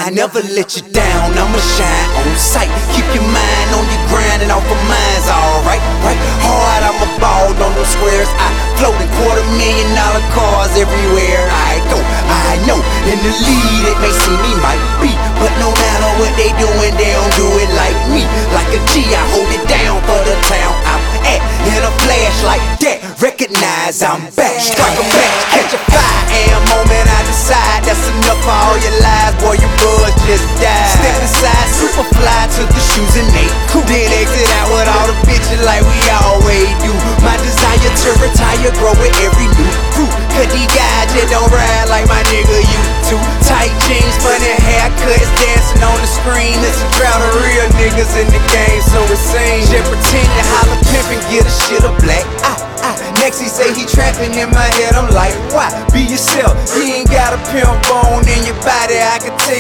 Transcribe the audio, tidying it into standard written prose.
I never let you down, I'ma shine on sight. Keep your mind on your grind and off of mine's alright, right? Hard, I'ma ball on those squares. I float in $250,000 cars everywhere I go. I know in the lead it may seem me might be, but no matter what they doing, they don't do it like me. Like a G, I hold it down for the town I'm at. In a flash like that, recognize I'm back. Strike a match, catch a 5 AM moment, I decide that's enough for all your lies, boy, your buzz just died. Step inside, super fly, took the shoes and they cool. Then exit out with all the bitches like we always do. My desire to retire grow with every new crew, cause these guys just don't ride like my nigga used to. Tight jeans, funny haircuts, dancing on the screen. It's a drought of real niggas in the game, so it seems. Just pretend to holler, pimp and get a shit of black. Next he say he trapping, in my head I'm like, why? Be yourself, you ain't got a pimp bone in your body, I can tell.